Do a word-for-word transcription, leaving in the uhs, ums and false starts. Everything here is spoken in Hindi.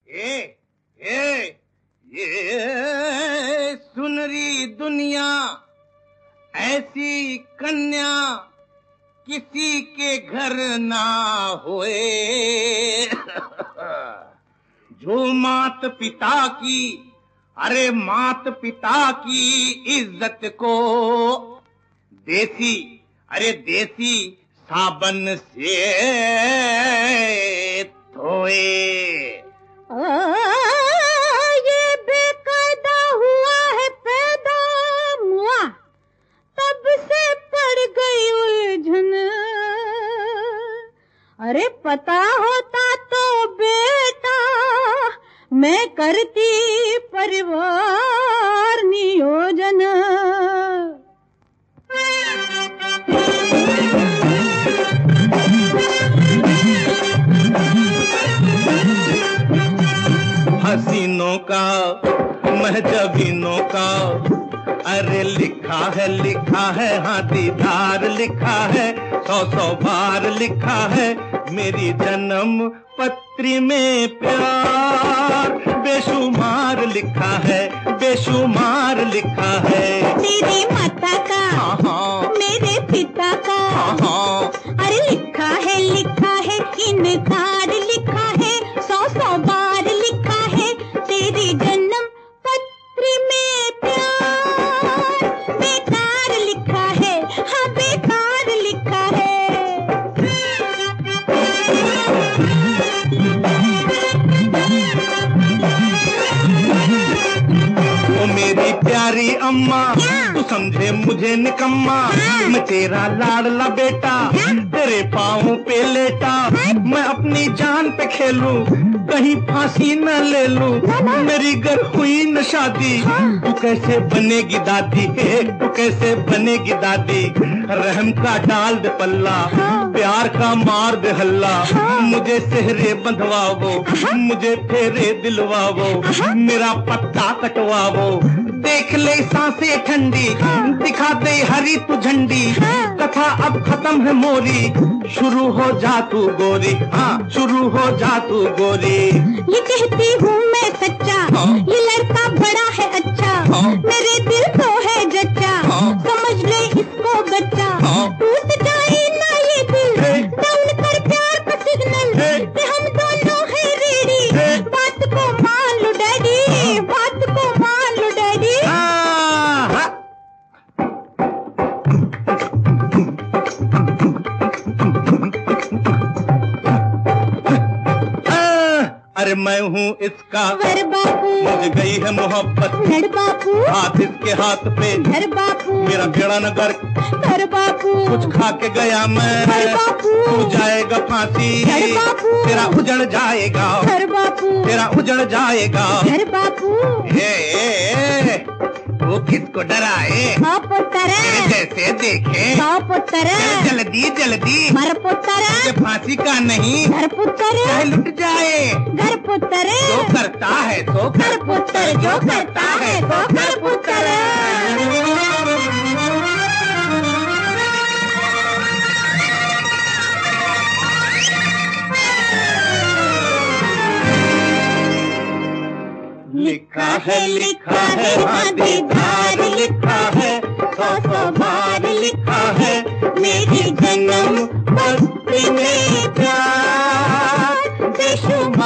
ए, ए, ये सुनरी दुनिया ऐसी कन्या किसी के घर ना होए। जो मात पिता की, अरे मात पिता की इज्जत को देसी, अरे देसी साबन से धोए। ये बेकायदा हुआ है पैदा मुआ, तब से पड़ गई उलझन। अरे पता होता तो बेटा मैं करती परिवार नियोजन। हसीनों का महजबीनों का, अरे लिखा है लिखा है हाँ दीदार लिखा है, सौ सौ बार लिखा है मेरी जन्म पत्री में प्यार। बेशुमार लिखा है, बेशुमार लिखा है। तेरी माता का, हाँ, मेरे पिता का, हाँ, अरे लिखा है लिखा है इनकार लिखा है, सौ सौ बार लिखा है तेरी जन्म पत्री में प्यार। बेकार लिखा है, हाँ बेकार लिखा है। ओ मेरी प्यारी अम्मा, तू समझे मुझे निकम्मा, मैं तेरा लाडला बेटा, तेरे पाँव पे लेटा, मैं अपनी जान पे खेलूं, कहीं फांसी न ले लूं, मेरी घर हुई न शादी, तू कैसे बनेगी दादी, तू कैसे बनेगी दादी। रहम का डाल दे पल्ला, प्यार का मार दे हल्ला, मुझे सेहरे बंधवावो, मुझे फेरे दिलवावो, मेरा पत्ता कटवावो, देख ले सांसें ठंडी, दिखा दे हरी तू झंडी, कथा अब खत्म है मोरी, शुरू हो जा तू गोरी, हाँ शुरू हो जा तू गोरी। ये कहती हूँ मैं सच्चा, ये लड़का बड़ा है अच्छा, मेरे दिल को है जच्चा, समझ ले इसको बच्चा, टूट जाए ना ये दिल, डाउन कर प्यार का सिग्नल, कि हम दोनों है रेडी, बात को मान लो डैडी, बात को मान लो डैडी। अरे मैं हूँ इसका वर बापू, मुझे गई है मोहब्बत, धर बापू, हाथ इसके हाथ पे, धर बापू, मेरा बेड़ा न गर्क, धर बापू, कुछ खा के गया मैं, धर बापू, तू जाएगा फांसी, धर बापू, तेरा उजड़ जाएगा, धर बापू, तेरा उजड़ जाएगा। धर बापू, ए, ए, ए, वो किसको डराए, हाँ पुत्तर, जैसे देखे, हाँ पुत्तर, जल्दी जल्दी मर पुत्तर, फांसी का नहीं, घर पुत्तर, चाहे लुट जाए, घर पुत्तर, जो करता है तो घर पुत्तर, जो करता है तो घर पुत्तर। लिखा है लिखा है हाँ दीदार लिखा है, सौ सौ बार लिखा है मेरी जन्म पत्री में प्यार। बेशुमार